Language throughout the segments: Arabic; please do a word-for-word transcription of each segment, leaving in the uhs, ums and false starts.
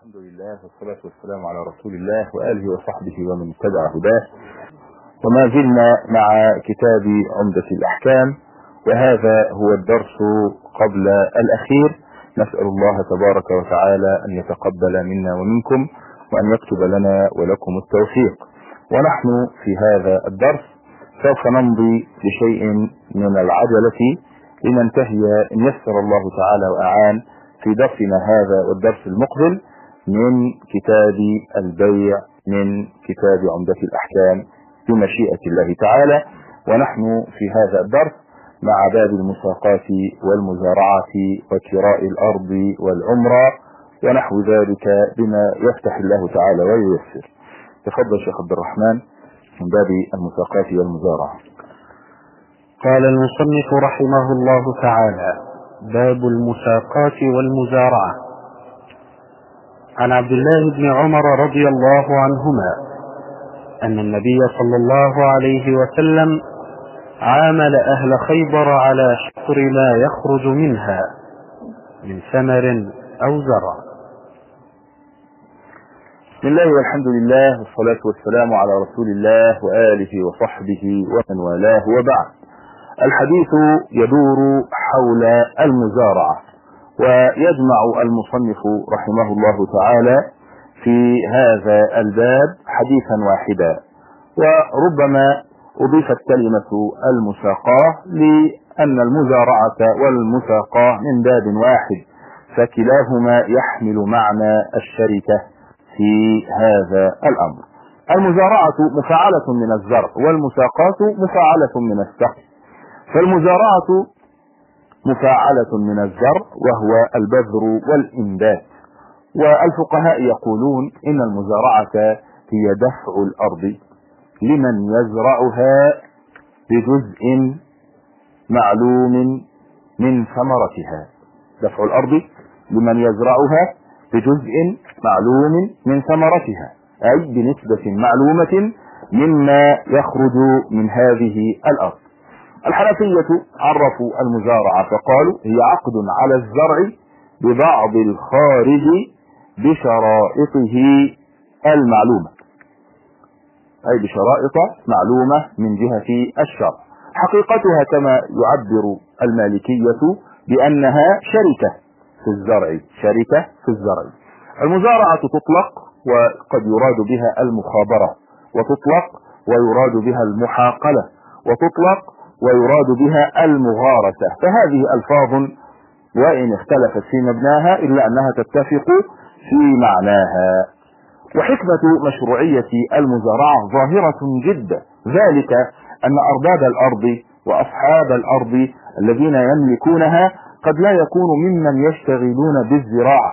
الحمد لله والصلاة والسلام على رسول الله وآله وصحبه ومن اتبع هداه. وما زلنا مع كتاب عمدة الأحكام، وهذا هو الدرس قبل الأخير. نسأل الله تبارك وتعالى أن يتقبل منا ومنكم وأن يكتب لنا ولكم التوفيق. ونحن في هذا الدرس سوف نمضي بشيء من العجلة لننتهي إن يسر الله تعالى وأعان في درسنا هذا والدرس المقبل من كتاب البيع من كتاب عمدة الأحكام بمشيئة الله تعالى. ونحن في هذا الدرس مع باب المساقات والمزارعة وكراء الأرض والعمرة ونحو ذلك بما يفتح الله تعالى وييسر. تفضل شيخ عبد الرحمن من باب المساقات والمزارعة. قال المصنف رحمه الله تعالى: باب المساقات والمزارعة. عن عبد الله بن عمر رضي الله عنهما أن النبي صلى الله عليه وسلم عامل أهل خيبر على شطر ما يخرج منها من ثمر أو زرع. بسم الله والحمد لله والصلاة والسلام على رسول الله وآله وصحبه ومن والاه، وبعد. الحديث يدور حول المزارعة، ويجمع المصنف رحمه الله تعالى في هذا الباب حديثا واحدا، وربما أضيفت كلمة المساقاة لأن المزارعة والمساقاة من باب واحد، فكلاهما يحمل معنى الشركة في هذا الأمر. المزارعة مفاعلة من الزرع والمساقات مفاعلة من السقي. فالمزارعة مفاعلة من الزرع وهو البذر والإنبات، والفقهاء يقولون إن المزارعة هي دفع الأرض لمن يزرعها بجزء معلوم من ثمرتها. دفع الأرض لمن يزرعها بجزء معلوم من ثمرتها، أي بنسبة معلومة مما يخرج من هذه الأرض. الحنفية عرفوا المزارعة فقالوا هي عقد على الزرع ببعض الخارج بشرائطه المعلومة، أي بشرائط معلومة من جهة الشرع. حقيقتها كما يعبر المالكية بأنها شركة في الزرع، شركة في الزرع. المزارعة تطلق وقد يراد بها المخابرة، وتطلق ويراد بها المحاقلة، وتطلق ويراد بها المغارسة. فهذه ألفاظ وإن اختلفت في مبناها إلا أنها تتفق في معناها. وحكمة مشروعية المزارعة ظاهرة جدا، ذلك أن أرباب الأرض وأصحاب الأرض الذين يملكونها قد لا يكونوا ممن يشتغلون بالزراعة،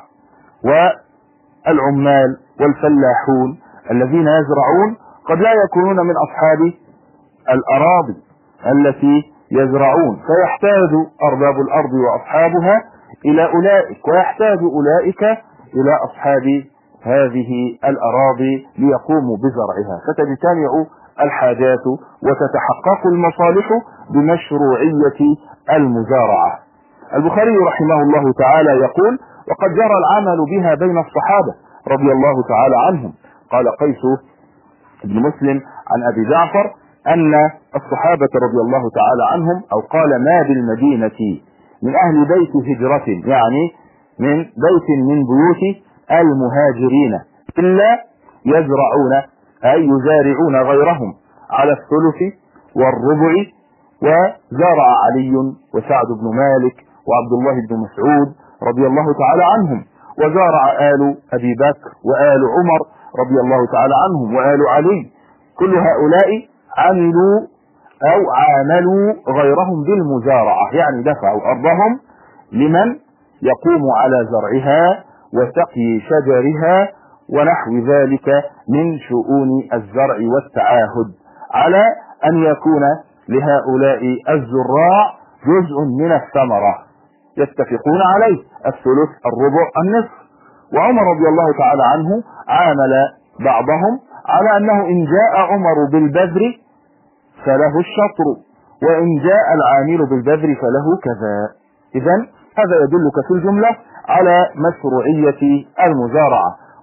والعمال والفلاحون الذين يزرعون قد لا يكونون من أصحاب الأراضي التي يزرعون، فيحتاج أرباب الأرض وأصحابها إلى أولئك، ويحتاج أولئك إلى أصحاب هذه الأراضي ليقوموا بزرعها، فتجتمع الحاجات وتتحقق المصالح بمشروعية المزارعة. البخاري رحمه الله تعالى يقول: وقد جرى العمل بها بين الصحابة رضي الله تعالى عنهم. قال قيس بن مسلم عن أبي جعفر أن الصحابة رضي الله تعالى عنهم، أو قال: ما بالمدينة من أهل بيت هجرة، يعني من بيت من بيوت المهاجرين، إلا يزرعون أي يزارعون غيرهم على الثلث والربع. وزارع علي وسعد بن مالك وعبد الله بن مسعود رضي الله تعالى عنهم، وزارع آل أبي بكر وآل عمر رضي الله تعالى عنهم وآل علي. كل هؤلاء عملوا أو عاملوا غيرهم بالمزارعة، يعني دفعوا أرضهم لمن يقوم على زرعها وسقي شجرها ونحو ذلك من شؤون الزرع والتعاهد، على أن يكون لهؤلاء الزراع جزء من الثمرة يتفقون عليه، الثلث الربع النصف. وعمر رضي الله تعالى عنه عامل بعضهم على أنه إن جاء عمر بالبذر فله الشطر، وإن جاء العامل بالبذر فله كذا. إذن هذا يدلك في الجملة على مشروعية المزارعة.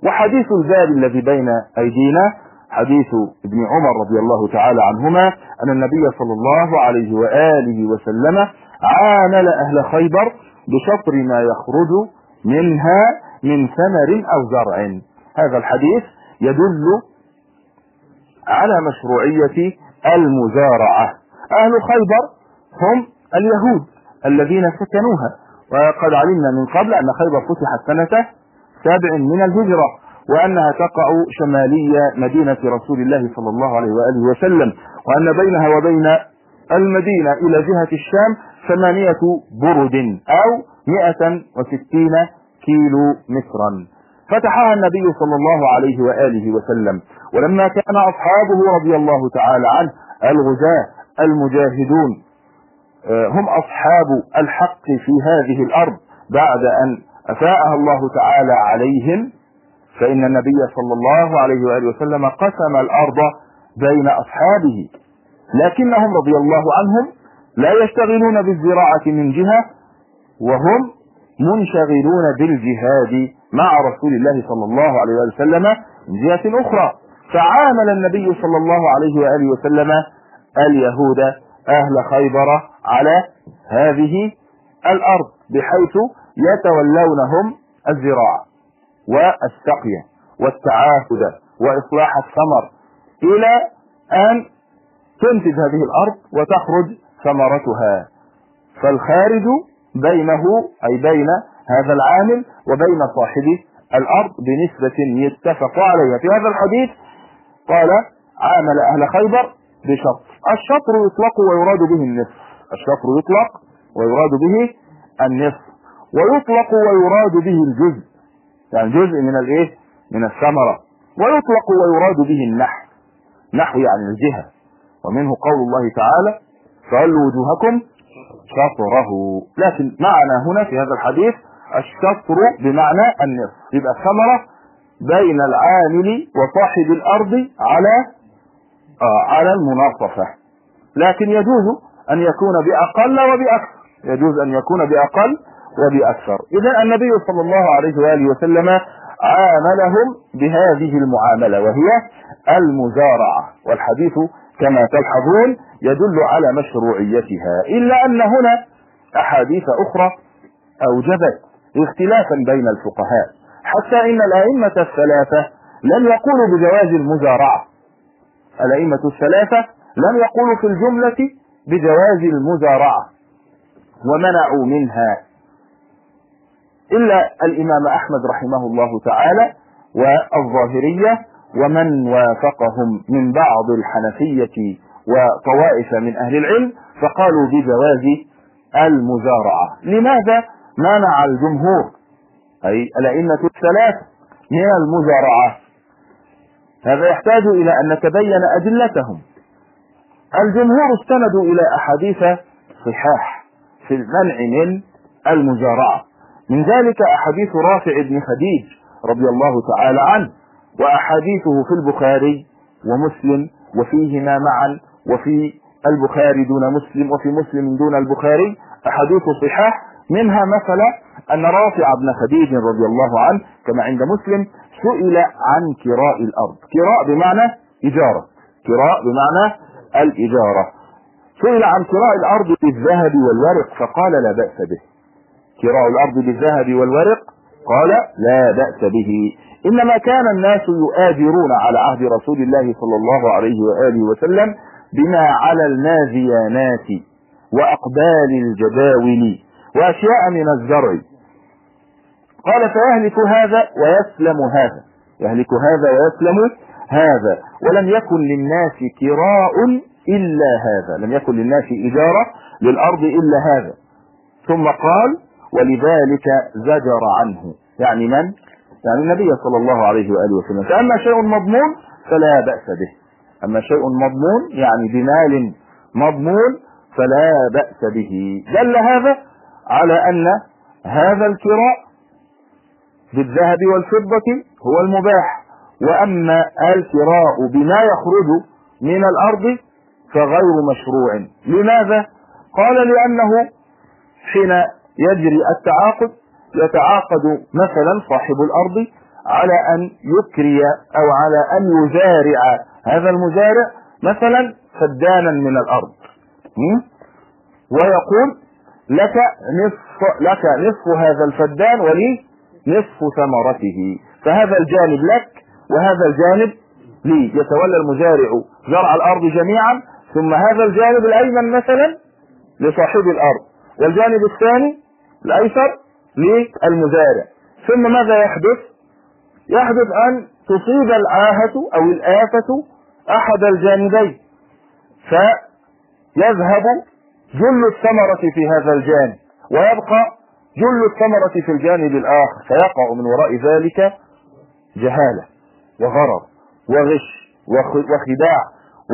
وحديث الباب الذي بين أيدينا حديث ابن عمر رضي الله تعالى عنهما أن النبي صلى الله عليه وآله وسلم عامل أهل خيبر بشطر ما يخرج منها من ثمر أو زرع. هذا الحديث يدل على مشروعية المزارعة. أهل خيبر هم اليهود الذين سكنوها، وقد علمنا من قبل أن خيبر فتحت سنة سابع من الهجرة، وأنها تقع شمالية مدينة رسول الله صلى الله عليه وآله وسلم، وأن بينها وبين المدينة إلى جهة الشام ثمانية برد أو مئة وستين كيلو مترا. فتحها النبي صلى الله عليه وآله وسلم، ولما كان أصحابه رضي الله تعالى عنه الغزاة المجاهدون هم أصحاب الحق في هذه الأرض بعد أن أفاءها الله تعالى عليهم، فإن النبي صلى الله عليه وآله وسلم قسم الأرض بين أصحابه، لكنهم رضي الله عنهم لا يشتغلون بالزراعة من جهة، وهم منشغلون بالجهاد مع رسول الله صلى الله عليه وآله وسلم من جهة أخرى. فعامل النبي صلى الله عليه وآله وسلم اليهود أهل خيبر على هذه الأرض بحيث يتولونهم الزراعة والسقي والتعاهد وإصلاح الثمر إلى أن تنتج هذه الأرض وتخرج ثمرتها. فالخارج بينه أي بين هذا العامل وبين صاحب الأرض بنسبة يتفق عليها. في هذا الحديث قال عامل أهل خيبر بشطر. الشطر يطلق ويراد به النصف، الشطر يطلق ويراد به النصف، ويطلق ويراد به الجزء، يعني جزء من الايه من الثمرة، ويطلق ويراد به النحو، نحو يعني الجهة، ومنه قول الله تعالى فولوا وجوهكم شطره. لكن معنا هنا في هذا الحديث الشطر بمعنى النصف، يبقى الثمرة بين العامل وصاحب الأرض على آه على المناصفة، لكن يجوز أن يكون بأقل وبأكثر، يجوز أن يكون بأقل وبأكثر. إذا النبي صلى الله عليه وآله وسلم عاملهم بهذه المعاملة وهي المزارعة، والحديث كما تلحظون يدل على مشروعيتها، إلا أن هنا أحاديث أخرى أوجبت اختلافا بين الفقهاء، حتى إن الأئمة الثلاثة لم يقولوا بجواز المزارعة، الأئمة الثلاثة لم يقولوا في الجملة بجواز المزارعة ومنعوا منها، إلا الإمام أحمد رحمه الله تعالى والظاهرية ومن وافقهم من بعض الحنفية وطوائف من أهل العلم، فقالوا بجواز المزارعة. لماذا منع الجمهور أي الأئمة الثلاث من المزارعة؟ هذا يحتاج إلى أن نتبين أدلتهم. الجمهور استندوا إلى أحاديث صحاح في المنع من المزارعة، من ذلك أحاديث رافع بن خديج رضي الله تعالى عنه، وأحاديثه في البخاري ومسلم وفيهما معا، وفي البخاري دون مسلم وفي مسلم دون البخاري أحاديث صحاح، منها مثلا أن رافع بن خديج رضي الله عنه كما عند مسلم سئل عن كراء الأرض، كراء بمعنى إجارة، كراء بمعنى الإجارة، سئل عن كراء الأرض بالذهب والورق فقال لا بأس به، كراء الأرض بالذهب والورق قال لا بأس به، إنما كان الناس يؤاجرون على عهد رسول الله صلى الله عليه وآله وسلم بما على المازيانات وأقبال الجداول وأشياء من الزرع، قال فيهلك هذا ويسلم هذا، يهلك هذا ويسلم هذا، ولم يكن للناس كراء إلا هذا، لم يكن للناس إجارة للأرض إلا هذا. ثم قال ولذلك زجر عنه، يعني من؟ يعني النبي صلى الله عليه وآله وسلم. فأما شيء مضمون فلا بأس به، أما شيء مضمون يعني بمال مضمون فلا بأس به. دل هذا على أن هذا الكراء بالذهب والفضة هو المباح، وأما الكراء بما يخرج من الأرض فغير مشروع. لماذا؟ قال لأنه حين يجري التعاقد يتعاقد مثلا صاحب الأرض على أن يكري أو على أن يزارع هذا المزارع مثلا فدانا من الأرض، ويقول لك نصف لك نصف هذا الفدان ولي نصف ثمرته، فهذا الجانب لك وهذا الجانب لي. يتولى المزارع زرع الأرض جميعا، ثم هذا الجانب الأيمن مثلا لصاحب الأرض والجانب الثاني الأيسر للمزارع. ثم ماذا يحدث؟ يحدث أن تصيب العاهة أو الآفة أحد الجانبين، فيذهب جل الثمرة في هذا الجانب ويبقى جل الثمرة في الجانب الآخر، فيقع من وراء ذلك جهالة وغرر وغش وخداع،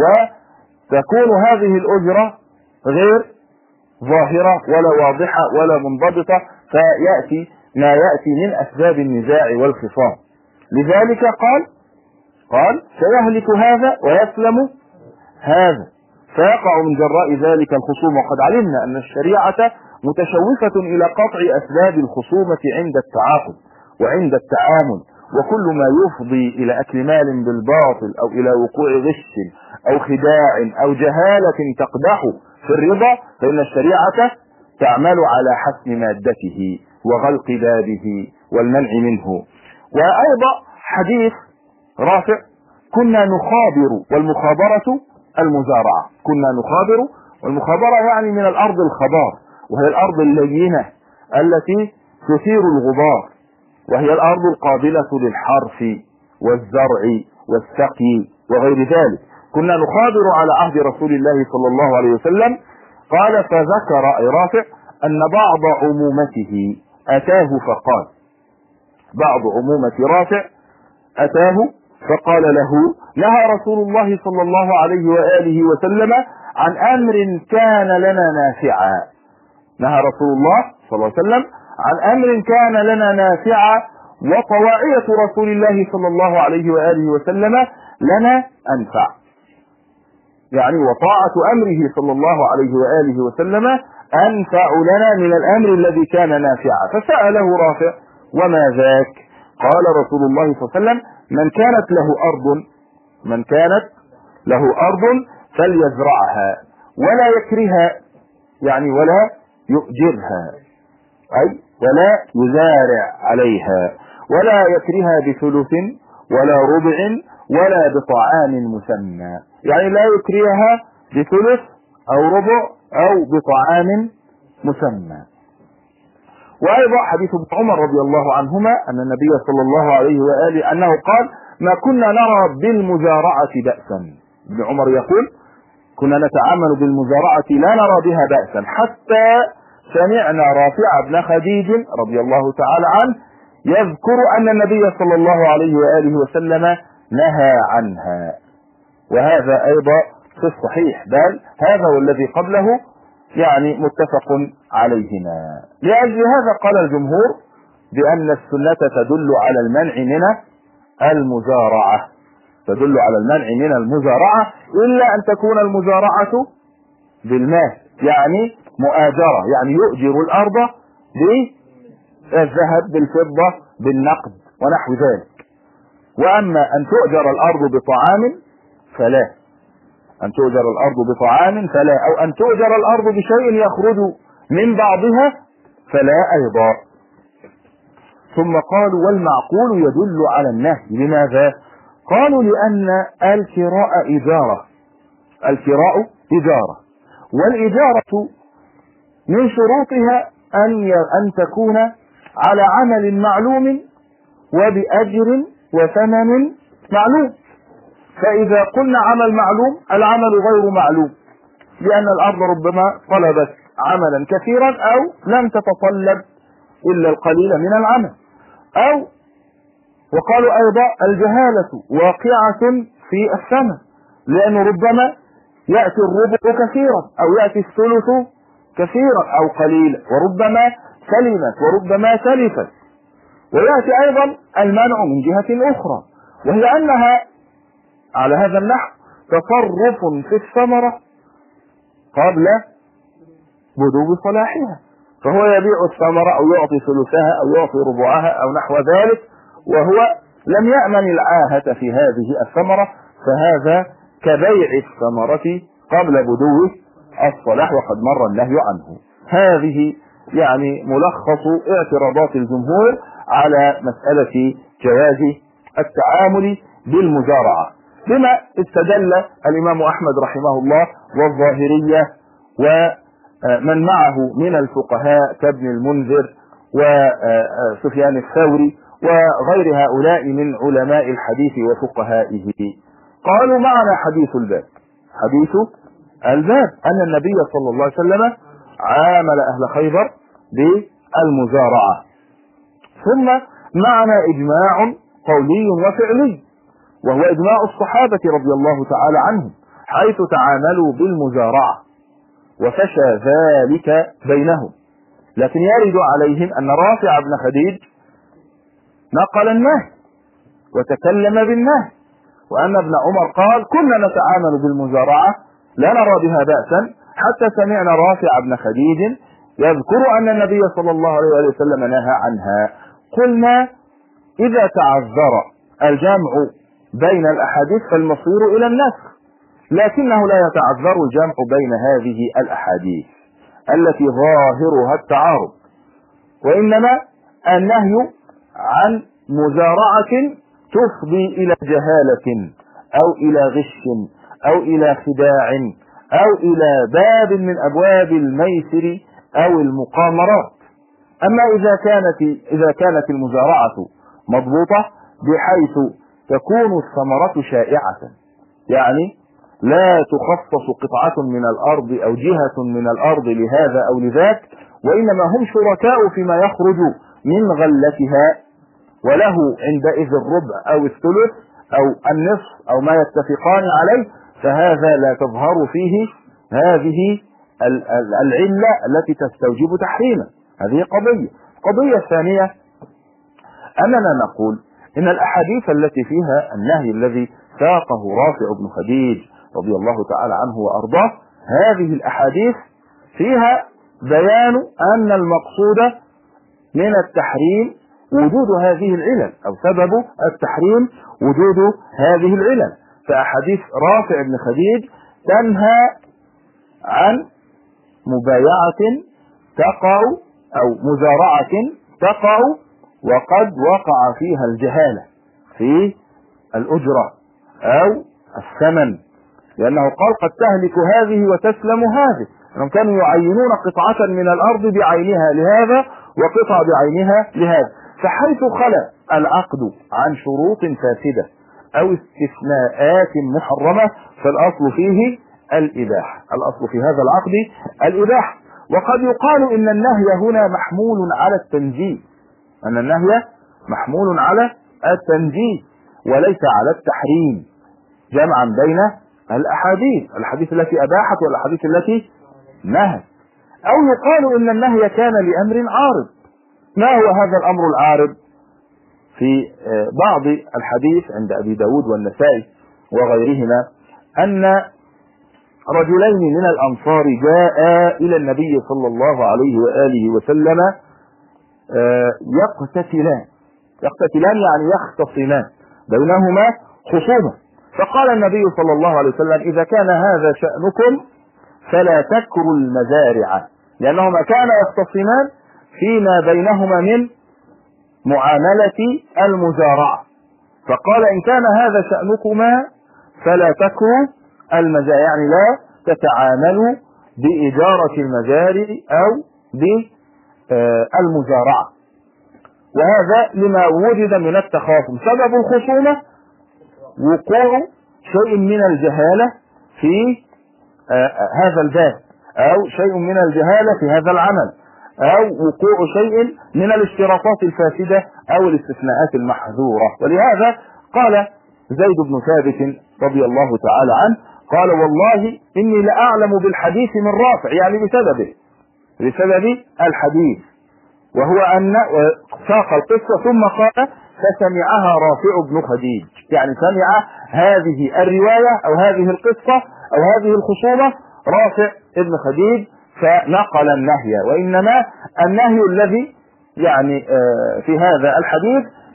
وتكون هذه الأجرة غير ظاهرة ولا واضحة ولا منضبطة، فيأتي ما يأتي من أسباب النزاع والخصام. لذلك قال قال سيهلك هذا ويسلم هذا، فيقع من جراء ذلك الخصوم. وقد علمنا أن الشريعة متشوفة إلى قطع أسباب الخصومة عند التعاقد وعند التعامل، وكل ما يفضي إلى أكل مال بالباطل أو إلى وقوع غش أو خداع أو جهالة تقدح في الرضا، فإن الشريعة تعمل على حسم مادته وغلق بابه والمنع منه. وأيضا حديث رافع: كنا نخابر، والمخابرة المزارعة، كنا نخابر، والمخابرة يعني من الأرض الخضار، وهي الأرض اللينة التي تثير الغبار، وهي الأرض القابلة للحرث والزرع والسقي وغير ذلك. كنا نخابر على عهد رسول الله صلى الله عليه وسلم. قال: فذكر أي رافع أن بعض عمومته أتاه فقال، بعض عمومة رافع أتاه فقال له: نهى رسول الله صلى الله عليه وآله وسلم عن أمر كان لنا نافعا. نهى رسول الله صلى الله عليه وسلم عن أمر كان لنا نافعا، وطواعية رسول الله صلى الله عليه وآله وسلم لنا أنفع، يعني وطاعة أمره صلى الله عليه وآله وسلم أنفع لنا من الأمر الذي كان نافعا. فسأله رافع: وما ذاك؟ قال رسول الله صلى الله عليه وسلم: من كانت له أرض من كانت له أرض فليزرعها ولا يكرها، يعني ولا يؤجرها، أي ولا يزارع عليها، ولا يكرها بثلث ولا ربع ولا بطعام مسمى، يعني لا يكرهها بثلث أو ربع أو بطعام مسمى. وأيضا حديث ابن عمر رضي الله عنهما أن النبي صلى الله عليه وآله أنه قال: ما كنا نرى بالمزارعة بأسا. ابن عمر يقول: كنا نتعامل بالمزارعة لا نرى بها بأسا، حتى سمعنا رافع بن خديج رضي الله تعالى عنه يذكر أن النبي صلى الله عليه وآله وسلم نهى عنها. وهذا أيضا في الصحيح، بل هذا والذي قبله يعني متفق عليهما. لأجل هذا قال الجمهور بأن السنة تدل على المنع من المزارعة، تدل على المنع من المزارعة، إلا أن تكون المزارعة بالمال، يعني مؤاجرة، يعني يؤجر الأرض بالذهب بالفضة بالنقد ونحو ذلك. وأما أن تؤجر الأرض بطعام فلا، أن تؤجر الأرض بطعام فلا، أو أن تؤجر الأرض بشيء يخرج من بعضها فلا أيضا. ثم قالوا: والمعقول يدل على النهي. لماذا؟ قالوا: لأن الكراء إجارة، الكراء إجارة، والإجارة من شروطها أن أن تكون على عمل معلوم وبأجر وثمن معلوم. فإذا قلنا عمل معلوم، العمل غير معلوم، لأن الأرض ربما طلبت عملا كثيرا أو لم تتطلب إلا القليل من العمل. أو وقالوا أيضا: الجهالة واقعة في الثمن، لأنه ربما يأتي الربع كثيرا أو يأتي الثلث كثيرا أو قليلا، وربما سلمت وربما تلفت. ويأتي أيضا المنع من جهة أخرى، وهي أنها على هذا النحو تصرف في الثمرة قبل بدو صلاحها، فهو يبيع الثمرة أو يعطي ثلثها أو يعطي ربعها أو نحو ذلك، وهو لم يأمن العاهة في هذه الثمرة، فهذا كبيع الثمرة قبل بدو الصلاح وقد مر النهي عنه. هذه يعني ملخص اعتراضات الجمهور على مسألة جواز التعامل بالمزارعة، بما استدل الإمام أحمد رحمه الله والظاهرية ومن معه من الفقهاء كابن المنذر وسفيان الثوري وغير هؤلاء من علماء الحديث وفقهائه. قالوا معنا حديث الباب، حديث الباب أن النبي صلى الله عليه وسلم عامل أهل خيبر بالمزارعة. ثم معنا إجماع قولي وفعلي، وهو إجماع الصحابة رضي الله تعالى عنهم حيث تعاملوا بالمزارعة وفشى ذلك بينهم. لكن يرد عليهم أن رافع بن خديج نقل النهي وتكلم بالنهي، وأن ابن عمر قال كنا نتعامل بالمزارعة لا نرى بها بأسا، حتى سمعنا رافع بن خديج يذكر أن النبي صلى الله عليه وسلم نهى عنها. قلنا إذا تعذر الجمع بين الأحاديث فالمصير إلى النسخ، لكنه لا يتعذر الجمع بين هذه الأحاديث التي ظاهرها التعارض، وإنما النهي عن مزارعة تفضي إلى جهالة أو إلى غش أو إلى خداع أو إلى باب من أبواب الميسر أو المقامرات. أما إذا كانت إذا كانت المزارعة مضبوطة بحيث تكون الثمرة شائعة، يعني لا تخصص قطعة من الأرض أو جهة من الأرض لهذا أو لذاك، وإنما هم شركاء فيما يخرج من غلتها، وله عندئذ الربع أو الثلث أو النصف أو ما يتفقان عليه، فهذا لا تظهر فيه هذه العلة التي تستوجب تحريمه. هذه قضية. القضية الثانية أننا نقول إن الأحاديث التي فيها النهي الذي ساقه رافع بن خديج رضي الله تعالى عنه وأرضاه، هذه الأحاديث فيها بيان أن المقصود من التحريم وجود هذه العلل، أو سبب التحريم وجود هذه العلل. فأحاديث رافع بن خديج تنهى عن مبايعة تقع أو مزارعة تقع وقد وقع فيها الجهالة في الأجرة أو الثمن، لأنه قال قد تهلك هذه وتسلم هذه، أنهم كانوا يعينون قطعة من الأرض بعينها لهذا وقطعة بعينها لهذا. فحيث خلى العقد عن شروط فاسدة أو استثناءات محرمة فالأصل فيه الإباحة، الأصل في هذا العقد الإباحة. وقد يقال إن النهي هنا محمول على التنزيه، أن النهي محمول على التنزيه وليس على التحريم، جمعا بين الأحاديث، الحديث التي أباحت والأحاديث التي نهت. أو يقال إن النهي كان لأمر عارض. ما هو هذا الأمر العارض؟ في بعض الحديث عند أبي داود والنسائي وغيرهما أن رجلين من الأنصار جاء إلى النبي صلى الله عليه وآله وسلم يقتتلان يقتتلان يعني يختصمان بينهما خصومة. فقال النبي صلى الله عليه وسلم إذا كان هذا شأنكم فلا تكروا المزارع، لأنهما كانا يختصمان فيما بينهما من معاملة المزارعة. فقال إن كان هذا شأنكما فلا تكروا المزارع، يعني لا تتعاملوا بإجارة المزارع أو بالمزارعة. وهذا لما وجد من التخاصم. سبب الخصومة وقوع شيء من الجهالة في هذا الباب، أو شيء من الجهالة في هذا العمل، أو وقوع شيء من الاشتراطات الفاسدة أو الاستثناءات المحظورة. ولهذا قال زيد بن ثابت رضي الله تعالى عنه قال والله إني لأعلم بالحديث من رافع، يعني بسببه بسبب الحديث، وهو أن ساق القصة ثم قال فسمعها رافع بن خديج، يعني سمع هذه الرواية أو هذه القصة أو هذه الخصومة رافع بن خديج فنقل النهي. وإنما النهي الذي يعني في هذا الحديث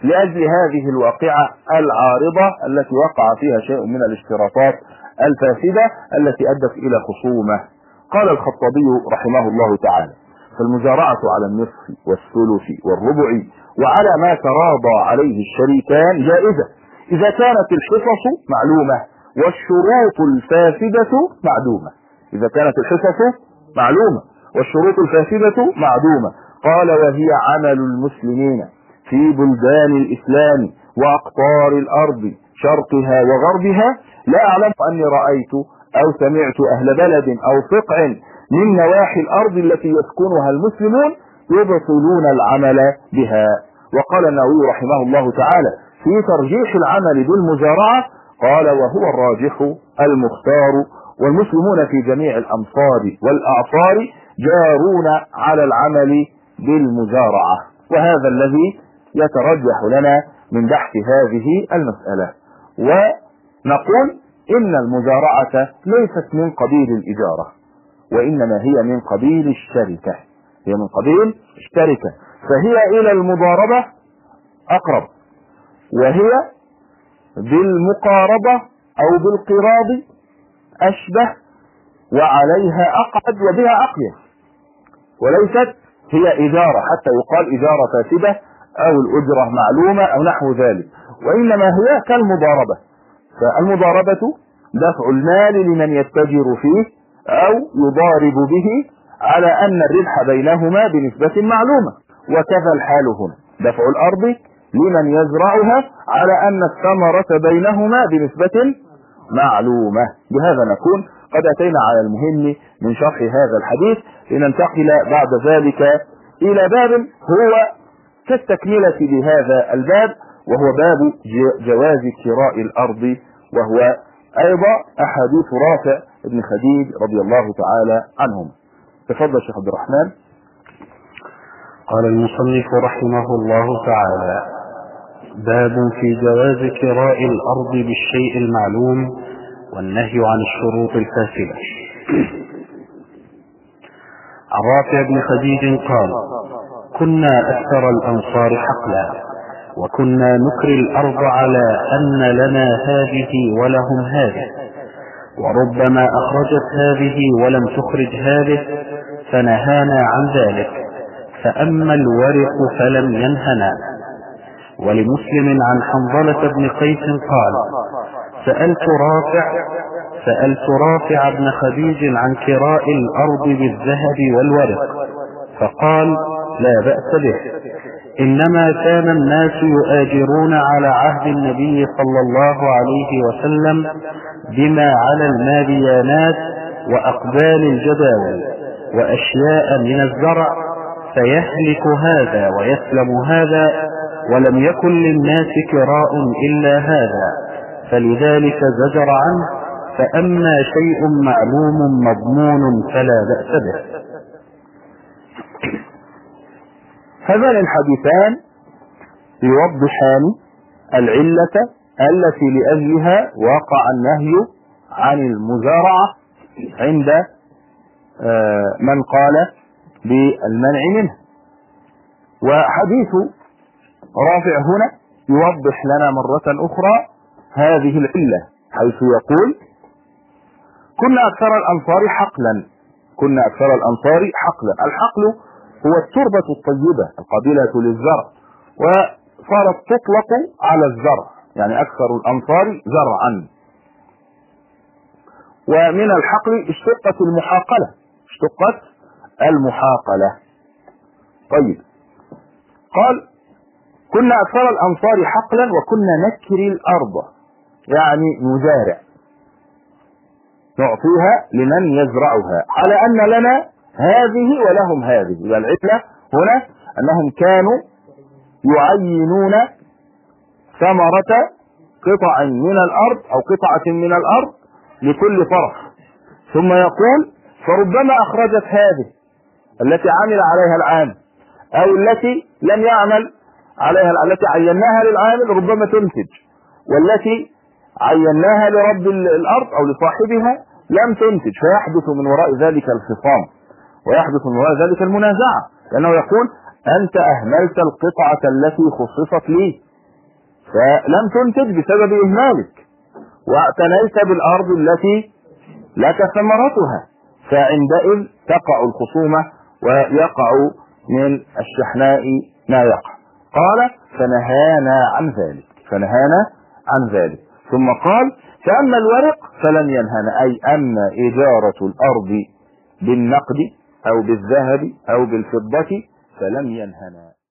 لأجل هذه الواقعة العارضة التي وقع فيها شيء من الاشتراطات الفاسدة التي أدت إلى خصومة. قال الخطابي رحمه الله تعالى: فالمزارعة على النصف والثلث والربع وعلى ما تراضى عليه الشريكان جائزة إذا كانت الحصص معلومة والشروط الفاسدة معدومة. إذا كانت الحصص معلومة والشروط الفاسدة معدومة. قال: وهي عمل المسلمين في بلدان الإسلام وأقطار الأرض شرقها وغربها. لا أعلم أني رأيت أو سمعت أهل بلد أو فقع من نواحي الأرض التي يسكنها المسلمون يبطلون العمل بها. وقال النووي رحمه الله تعالى في ترجيح العمل بالمزارعة: قال: وهو الراجح المختار، والمسلمون في جميع الأمصار والأعصار جارون على العمل بالمزارعة. وهذا الذي يترجح لنا من بحث هذه المسألة. ونقول إن المزارعة ليست من قبيل الإجارة، وإنما هي من قبيل الشركة. هي من قبيل الشركة، فهي إلى المضاربة أقرب، وهي بالمقاربة أو بالقراض أشبه، وعليها أقعد وبها أقيم، وليست هي إجارة حتى يقال إجارة فاسدة أو الأجرة معلومة أو نحو ذلك، وإنما هي كالمضاربة. فالمضاربة دفع المال لمن يتجر فيه أو يضارب به على أن الربح بينهما بنسبة معلومة. وكذا الحال هنا، دفع الأرض لمن يزرعها على أن الثمرة بينهما بنسبة معلومة. بهذا نكون قد أتينا على المهم من شرح هذا الحديث، لننتقل بعد ذلك إلى باب هو كالتكملة لهذا الباب، وهو باب جواز كراء الأرض، وهو أيضا أحاديث رافع بن خديج رضي الله تعالى عنهم. تفضل شيخ عبد الرحمن. قال المصنف رحمه الله تعالى: باب في جواز كراء الأرض بالشيء المعلوم والنهي عن الشروط الفاسدة. عن رافع بن خديج قال: كنا أكثر الأنصار حقلا، وكنا نكري الأرض على أن لنا هذه ولهم هذه، وربما أخرجت هذه ولم تخرج هذه فنهانا عن ذلك، فأما الورق فلم ينهنا. ولمسلم عن حنظلة بن قيس قال: سألت رافع سألت رافع بن خديج عن كراء الأرض بالذهب والورق، فقال: لا بأس به، إنما كان الناس يؤاجرون على عهد النبي صلى الله عليه وسلم بما على الماديانات وأقبال الجداول وأشياء من الزرع، فيهلك هذا ويسلم هذا، ولم يكن للناس كراء إلا هذا، فلذلك زجر عنه. فأما شيء معلوم مضمون فلا بأس به. هذان الحديثان يوضحان العلة التي لأجلها وقع النهي عن المزارعة عند من قال بالمنع منه. وحديث رافع هنا يوضح لنا مرة أخرى هذه العلة، حيث يقول: كنا أكثر الأنصار حقلا. كنا أكثر الأنصار حقلا. الحقل هو التربة الطيبة القابلة للزرع، وصارت تطلق على الزرع، يعني أكثر الأنصار زرعا. ومن الحقل اشتقت المحاقلة، اشتقت المحاقلة. طيب، قال: كنا أكثر الأنصار حقلا وكنا نكري الأرض، يعني نزارع، نعطيها لمن يزرعها على أن لنا هذه ولهم هذه. والعلة هنا أنهم كانوا يعينون ثمرة قطع من الأرض أو قطعة من الأرض لكل طرف، ثم يقول: فربما أخرجت هذه التي عمل عليها العامل أو التي لم يعمل عليها، التي عيناها للعامل ربما تنتج، والتي عيناها لرب الأرض أو لصاحبها لم تنتج، فيحدث من وراء ذلك الخصام ويحدث من وراء ذلك المنازعة، لأنه يقول: أنت أهملت القطعة التي خصصت لي، فلم تنتج بسبب إهمالك، واعتنيت بالأرض التي لك ثمرتها، فعندئذ تقع الخصومة ويقع من الشحناء ما يقع. قال فنهانا عن ذلك، فنهانا عن ذلك. ثم قال فأما الورق فلم ينهنا، أي أما إجارة الأرض بالنقد أو بالذهب أو بالفضة فلم ينهنا.